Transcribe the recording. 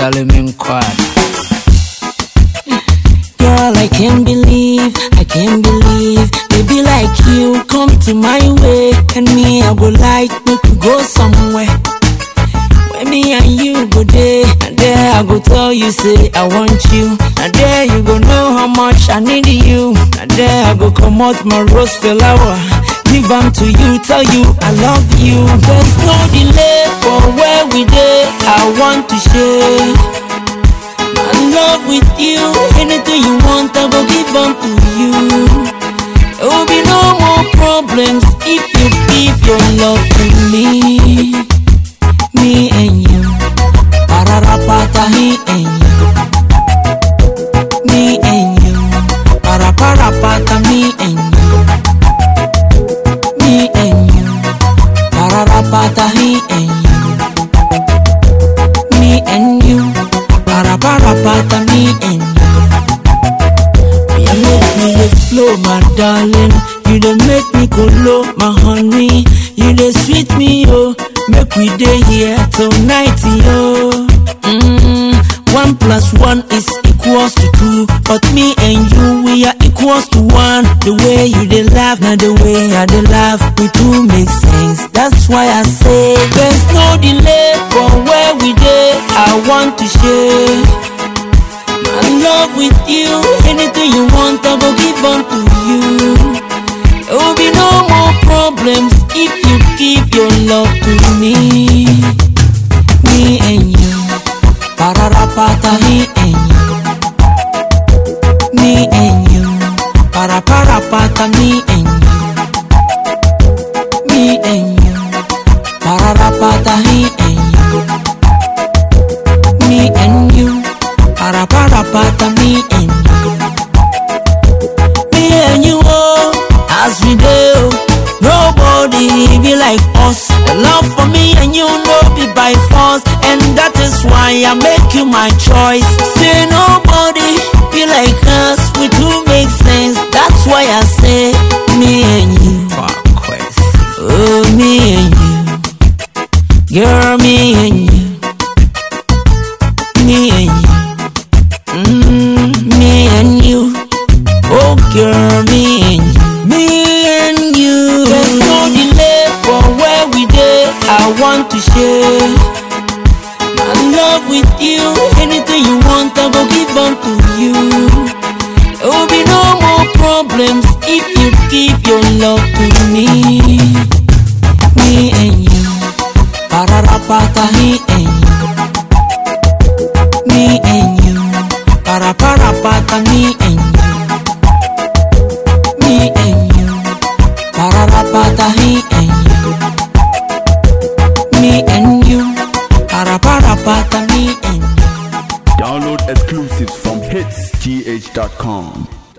telling me quiet. Girl, I can't believe, baby like you come to my way. And me, I go like, we could go somewhere where me and you go there. And there I go tell you, say I want you. And there you go know how much I need you. And there I go come out my rose flower, give them to you, tell you I love you. There's no delay for where we there. I want to share my love with you. Anything you want, I go give them to you. There will be no more problems if you give your love to me. Me and you, pararapata, me and you. Me and you, paraparapata, me and you. Me and you, pararapata, me and you. Me and you, paraparapata, me and you. You make me flow, my darling. You don't make me go low, my honey. You dey sweet me, oh. Make we day here till night, yo. 1 + 1 is equals to 2, but me and you, we are equals to 1. The way you dey laugh, now the way I dey laugh, we two make sense. That's why I say there's no delay for where we dey. I want to share my love with you. Anything you want, I go give unto you. There will be no more problems if you give your love to me. Me and you, pararapata, me and you. Me and you, paraparapata, me and you. Me and you, pararapata, me and you. Me and you, paraparapata, me and you. Me and you, oh. As we do, nobody be like us. The love for me and you know be by force, and that is why I make you my choice. Say nobody be like us, we two make sense. That's why I say me and you. Oh, me and you, girl, me and you, me and you, me and you. Oh, girl, me and you. There's no delay for where we dey. I want to share my love with you. Anything you want, I go give unto you. There will be no more problems if you give your love to me. Me and you, pararapata, me and you. Me and you, paraparapata, me and you. Me and you, pararapata, me and you. Me and you, paraparapata, me and you. Download exclusives from hitsgh.com.